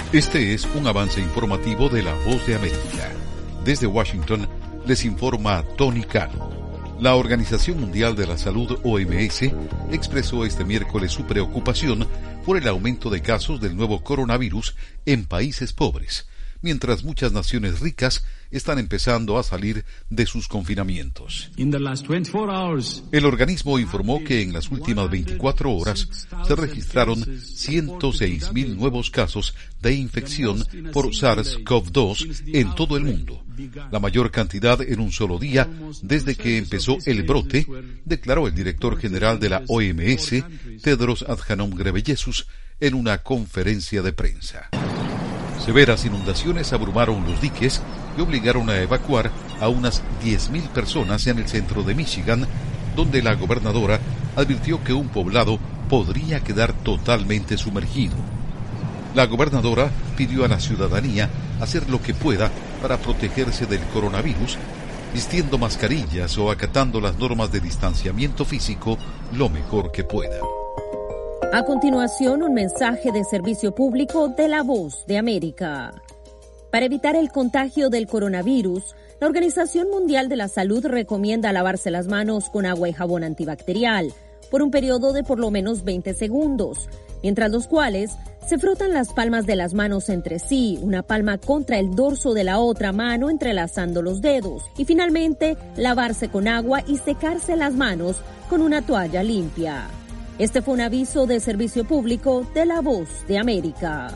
Este es un avance informativo de La Voz de América. Desde Washington les informa Tony Cano. La Organización Mundial de la Salud, OMS, expresó este miércoles su preocupación por el aumento de casos del nuevo coronavirus en países pobres, mientras muchas naciones ricas están empezando a salir de sus confinamientos. El organismo informó que en las últimas 24 horas se registraron 106.000 nuevos casos de infección por SARS-CoV-2 en todo el mundo, la mayor cantidad en un solo día desde que empezó el brote, declaró el director general de la OMS, Tedros Adhanom Ghebreyesus, en una conferencia de prensa. Severas inundaciones abrumaron los diques y obligaron a evacuar a unas 10.000 personas en el centro de Michigan, donde la gobernadora advirtió que un poblado podría quedar totalmente sumergido. La gobernadora pidió a la ciudadanía hacer lo que pueda para protegerse del coronavirus, vistiendo mascarillas o acatando las normas de distanciamiento físico lo mejor que pueda. A continuación, un mensaje de servicio público de La Voz de América. Para evitar el contagio del coronavirus, la Organización Mundial de la Salud recomienda lavarse las manos con agua y jabón antibacterial por un periodo de por lo menos 20 segundos, mientras los cuales se frotan las palmas de las manos entre sí, una palma contra el dorso de la otra mano entrelazando los dedos, y finalmente lavarse con agua y secarse las manos con una toalla limpia. Este fue un aviso de servicio público de La Voz de América.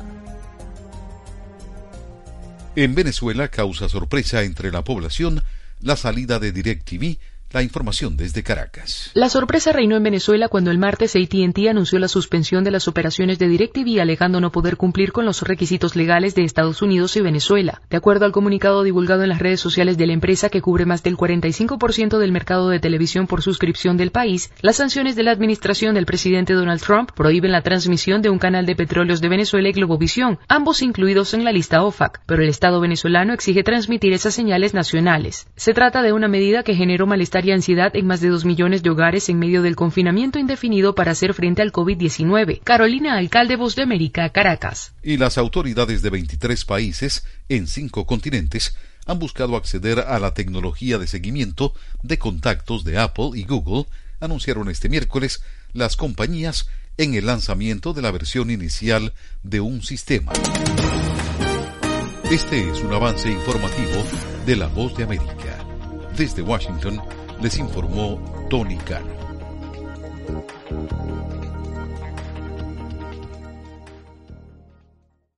En Venezuela causa sorpresa entre la población la salida de DirecTV. La información desde Caracas. La sorpresa reinó en Venezuela cuando el martes AT&T anunció la suspensión de las operaciones de DirecTV, alegando no poder cumplir con los requisitos legales de Estados Unidos y Venezuela. De acuerdo al comunicado divulgado en las redes sociales de la empresa, que cubre más del 45% del mercado de televisión por suscripción del país, las sanciones de la administración del presidente Donald Trump prohíben la transmisión de un canal de petróleos de Venezuela y Globovisión, ambos incluidos en la lista OFAC, pero el Estado venezolano exige transmitir esas señales nacionales. Se trata de una medida que generó malestar y ansiedad en más de 2 millones de hogares en medio del confinamiento indefinido para hacer frente al COVID-19. Carolina Alcalde, Voz de América, Caracas. Y las autoridades de 23 países en 5 continentes han buscado acceder a la tecnología de seguimiento de contactos de Apple y Google, anunciaron este miércoles las compañías en el lanzamiento de la versión inicial de un sistema. Este es un avance informativo de La Voz de América. Desde Washington les informó Tony Cano.